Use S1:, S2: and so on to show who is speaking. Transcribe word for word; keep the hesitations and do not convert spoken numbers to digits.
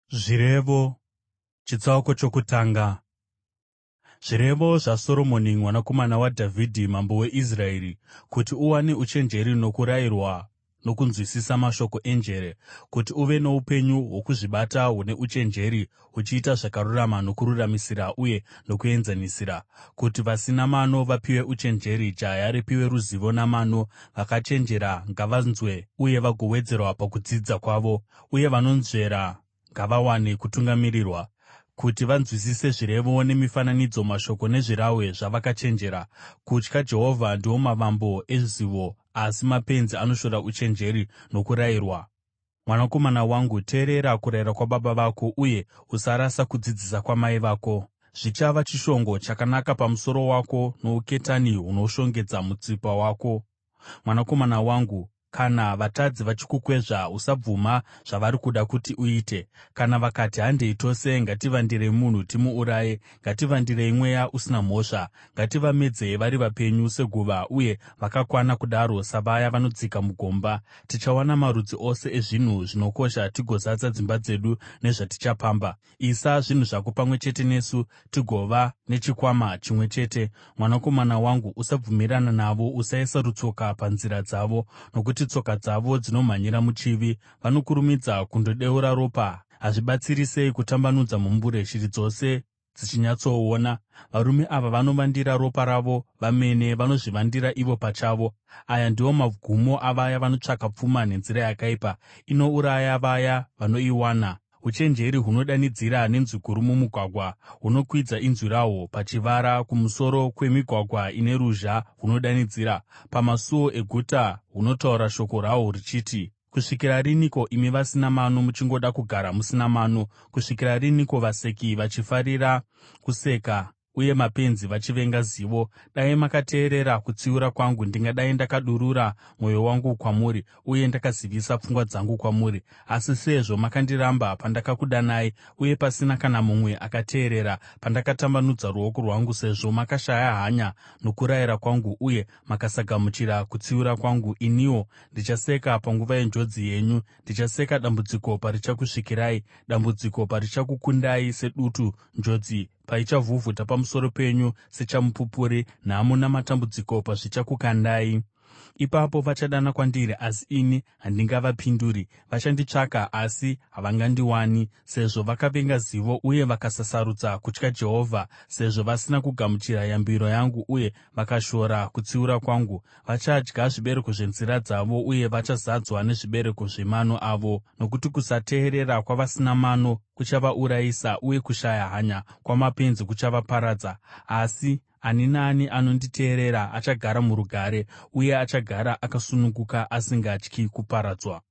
S1: Zvirevo chitsauko chokutanga. Zvirevo zvaSoromoni mwanakomana waDhavhidhi mambo weIsraeri, kuti uwane uchenjeri nokurayirwa nokunzwisisa mashoko enjere, kuti uve noupenyu hwokuzvibata hune uchenjeri, uchiita zvakarurama nokururamisira uye nokuenzanisira, kuti vasina mano vapiwe uchenjeri, jaya ripiwe ruzivo namano, vakachenjera ngavanzwe uye vagowedzerwa pakudzidza kwavo, uye vanonzvera ngavawane kutungamirirwa, kuti vanzwisise zvirevo nemifananidzo, mashoko nezvirahwe zvavakachenjera. Kutya Jehovha ndiwo mavambo ezivo, asi mapenzi anoshora uchenjeri nokurayirwa. Mwanakomana wangu, teerera kurayira kwababa vako, uye usarasa kudzidzisa kwamai vako. Zvichava chishongo chakanaka pamusoro wako, nouketani hunoshongedza mutsipa wako. Mwanakomana wangu, kana vatadzi vachikukwezva, usabvuma zvavari kuda kuti uite. Kana vakati, handei tose, ngativandirei munhu timuuraye, ngativandirei mweya usina mhosva, ngativamedzei vari vapenyu seguva, uye vakakwana kudaro savaya vanodzika mugomba. Tichawana marudzi ose ezvinhu zvinokosha tigozadza dzimba dzedu nezvatichapamba. Isa zvinhu zvako pamwe chete nesu, tigova nechikwama chimwe chete. Mwanakomana wangu, usabvumirana navo, usaisa rutsoka panzira dzavo, nokuti tsoka dzavo dzinomhanyira muchivi. Vanokurumidza kundodeura ropa. Hazvibatsiri sei kutambanudza mumbure shiri dzose dzichinyatsoona. Varume ava vanovandira ropa ravo vamene, vanozvivandira ivo pachavo. Aya ndiwo magumo avaya vanotsvaka pfuma nenzira yakaipa, inouraya vaya vanoiwana. Uchenjeri hunodanidzira nenzwi guru mumugwagwa, hunokwidza inzwi rahwo pachivara. Kumusoro kwemigwagwa ine ruzha hunodanidzira, pamasuo eguta hunotaura shoko rahwo ruchiti: “Kusvikira riniko, imi vasina mano, muchingoda kugara musina mano? Kusvikira riniko vaseki vachifarira kuseka, uye mapenzi vachivenga zivo? Dai makateerera kutsiura kwangu, ndingadai ndakadurura mwoyo wangu kwamuri, uye ndakazivisa pfungwa dzangu kwamuri. Asi sezvo makandiramba pandakakudanai, uye pasina kana mumwe akateerera pandakatambanudza ruoko rwangu, sezvo makashaya hanya nokurayira kwangu, uye makasagamuchira kutsiura kwangu, iniwo ndichaseka panguva yenjodzi yenyu. Ndichaseka dambudziko parichakusvikirai, dambudziko parichakukundai sedutu, njodzi paichavhuvhuta pamusoro penyu sechamupupuri, nhamo namatambudziko pazvichakukandai. Ipapo vachadana kwandiri, asi ini handingavapinduri; vachanditsvaka, asi havangandiwani. Sezvo vakavenga zivo uye vakasasarudza kutya Jehovha, sezvo vasina kugamuchira yambiro yangu uye vakashora kutsiura kwangu, vachadya zvibereko zvenzira dzavo, uye vachazadzwa nezvibereko zvemano avo. Nokuti kusateerera kwavasina mano kuchavaurayisa, uye kushaya hanya kwamapenzi kuchavaparadza. Asi ani naani anonditeerera achagara murugare, uye achagara akasununguka, asingatyi kuparadzwa.